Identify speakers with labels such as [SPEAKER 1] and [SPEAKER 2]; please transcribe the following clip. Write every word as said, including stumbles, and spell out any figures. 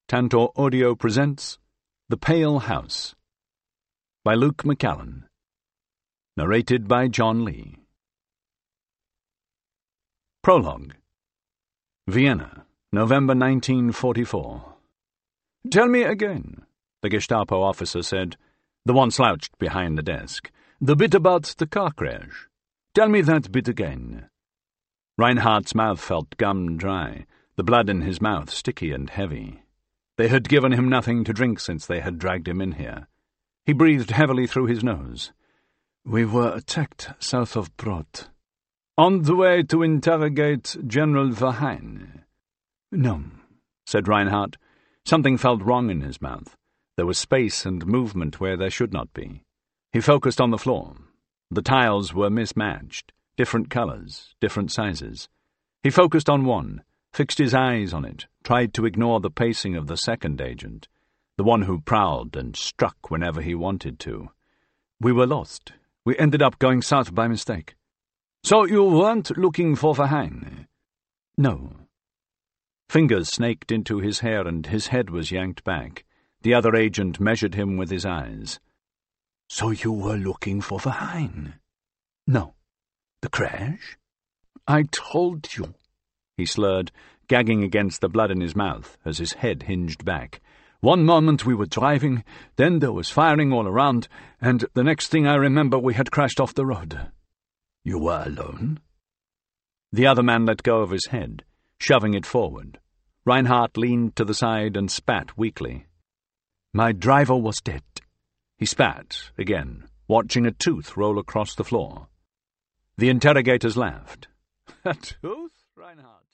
[SPEAKER 1] Tantor Audio presents The Pale House by Luke McCallan. Narrated by John Lee. Prologue. Vienna, November nineteen forty-four. "Tell me again," the Gestapo officer said, the one slouched behind the desk. "The bit about the car crash. Tell me that bit again." Reinhardt's mouth felt gummed dry, the blood in his mouth sticky and heavy. They had given him nothing to drink since they had dragged him in here. He breathed heavily through his nose. "We were attacked south of Brot. On the way to interrogate General Verheyen." "No," said Reinhardt. Something felt wrong in his mouth. There was space and movement where there should not be. He focused on the floor. The tiles were mismatched, different colors, different sizes. He focused on one, fixed his eyes on it, tried to ignore the pacing of the second agent, the one who prowled and struck whenever he wanted to. "We were lost. We ended up going south by mistake." "So you weren't looking for Verheyen?" "No." Fingers snaked into his hair and his head was yanked back. The other agent measured him with his eyes. "So you were looking for Verheyen?" "No." "The crash?" "I told you," he slurred, gagging against the blood in his mouth as his head hinged back. "One moment we were driving, then there was firing all around, and the next thing I remember we had crashed off the road." "You were alone?" The other man let go of his head, shoving it forward. Reinhardt leaned to the side and spat weakly. "My driver was dead." He spat again, watching a tooth roll across the floor. The interrogators laughed. "A tooth, Reinhardt?"